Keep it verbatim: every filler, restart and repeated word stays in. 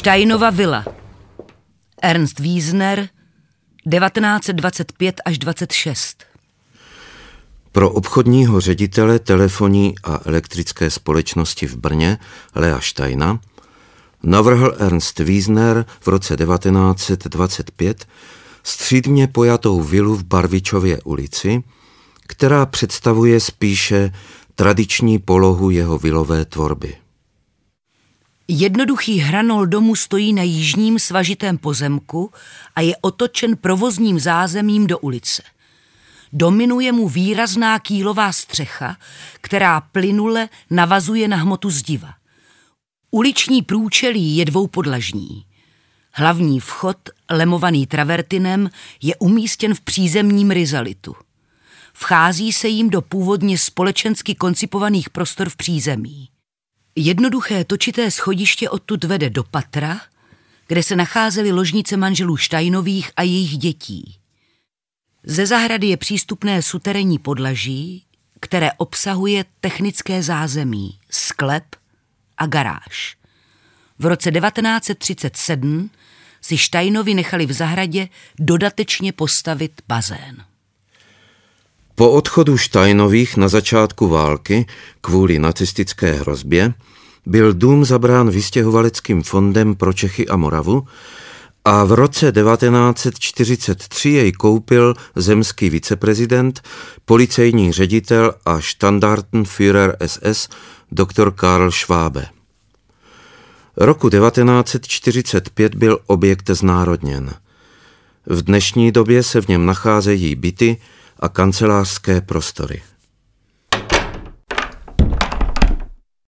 Steinova vila. Ernst Wiesner, devatenáct dvacet pět až dvacet šest. Pro obchodního ředitele telefonní a elektrické společnosti v Brně Lea Steina navrhl Ernst Wiesner v roce devatenáct dvacet pět střídmě pojatou vilu v Barvičově ulici, která představuje spíše tradiční polohu jeho vilové tvorby. Jednoduchý hranol domu stojí na jižním svažitém pozemku a je otočen provozním zázemím do ulice. Dominuje mu výrazná kýlová střecha, která plynule navazuje na hmotu zdiva. Uliční průčelí je dvoupodlažní. Hlavní vchod, lemovaný travertinem, je umístěn v přízemním rizalitu. Vchází se jim do původně společensky koncipovaných prostor v přízemí. Jednoduché točité schodiště odtud vede do patra, kde se nacházely ložnice manželů Steinových a jejich dětí. Ze zahrady je přístupné suterénní podlaží, které obsahuje technické zázemí, sklep a garáž. V roce devatenáct třicet sedm si Steinovi nechali v zahradě dodatečně postavit bazén. Po odchodu Steinových na začátku války kvůli nacistické hrozbě byl dům zabrán vystěhovaleckým fondem pro Čechy a Moravu a v roce devatenáct čtyřicet tři jej koupil zemský viceprezident, policejní ředitel a Standartenführer S S doktor Karl Schwabe. Roku devatenáct čtyřicet pět byl objekt znárodněn. V dnešní době se v něm nacházejí byty a kancelářské prostory.